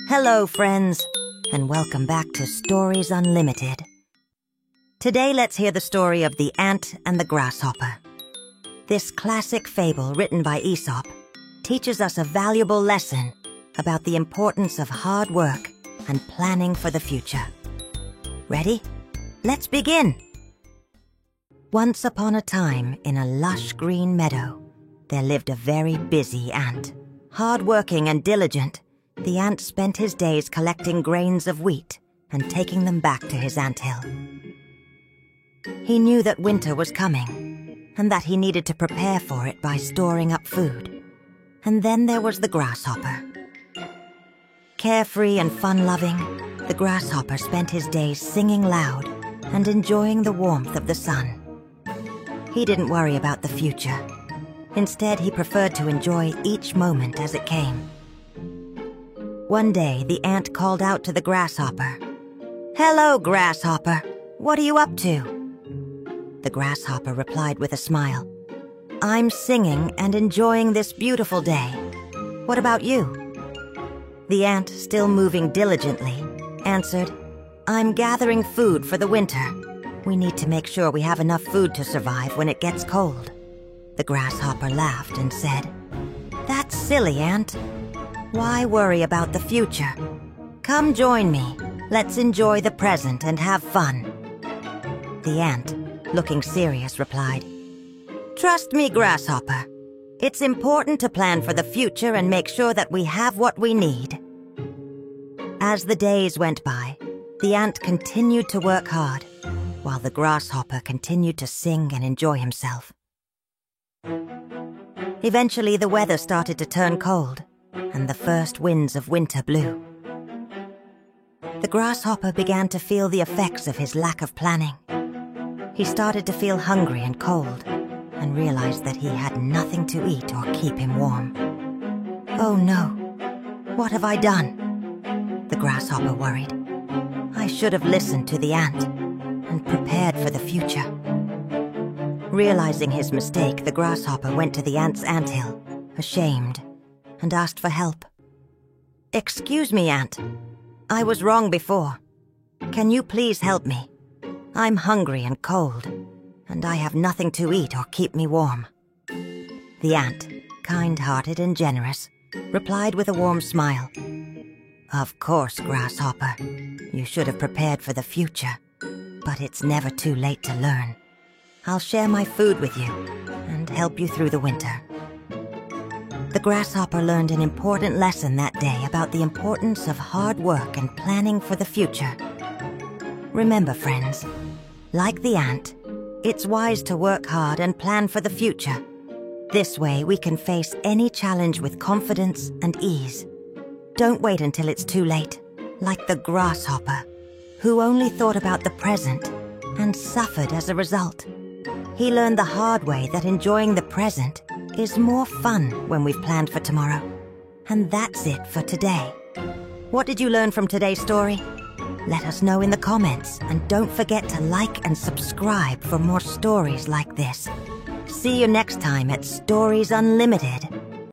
Hello, friends, and welcome back to Stories Unlimited. Today, let's hear the story of the ant and the grasshopper. This classic fable written by Aesop teaches us a valuable lesson about the importance of hard work and planning for the future. Ready? Let's begin! Once upon a time, in a lush green meadow, there lived a very busy ant. Hard-working and diligent, the ant spent his days collecting grains of wheat and taking them back to his anthill. He knew that winter was coming, and that he needed to prepare for it by storing up food. And then there was the grasshopper. Carefree and fun-loving, the grasshopper spent his days singing loud and enjoying the warmth of the sun. He didn't worry about the future. Instead, he preferred to enjoy each moment as it came. One day, the ant called out to the grasshopper. "Hello, grasshopper. What are you up to?" The grasshopper replied with a smile. "I'm singing and enjoying this beautiful day. What about you?" The ant, still moving diligently, answered, "I'm gathering food for the winter. We need to make sure we have enough food to survive when it gets cold." The grasshopper laughed and said, "That's silly, ant. Why worry about the future? Come join me. Let's enjoy the present and have fun." The ant, looking serious, replied, "Trust me, grasshopper. It's important to plan for the future and make sure that we have what we need." As the days went by, the ant continued to work hard, while the grasshopper continued to sing and enjoy himself. Eventually, the weather started to turn cold, and the first winds of winter blew. The grasshopper began to feel the effects of his lack of planning. He started to feel hungry and cold, and realized that he had nothing to eat or keep him warm. "Oh no, what have I done?" the grasshopper worried. "I should have listened to the ant and prepared for the future." Realizing his mistake, the grasshopper went to the ant's anthill, ashamed, and asked for help. "Excuse me, ant. I was wrong before. Can you please help me? I'm hungry and cold, and I have nothing to eat or keep me warm." The ant, kind-hearted and generous, replied with a warm smile. "Of course, grasshopper. You should have prepared for the future, but it's never too late to learn. I'll share my food with you and help you through the winter." The grasshopper learned an important lesson that day about the importance of hard work and planning for the future. Remember, friends, like the ant, it's wise to work hard and plan for the future. This way, we can face any challenge with confidence and ease. Don't wait until it's too late, like the grasshopper, who only thought about the present and suffered as a result. He learned the hard way that enjoying the present is more fun when we've planned for tomorrow. And that's it for today. What did you learn from today's story? Let us know in the comments, and don't forget to like and subscribe for more stories like this. See you next time at Stories Unlimited.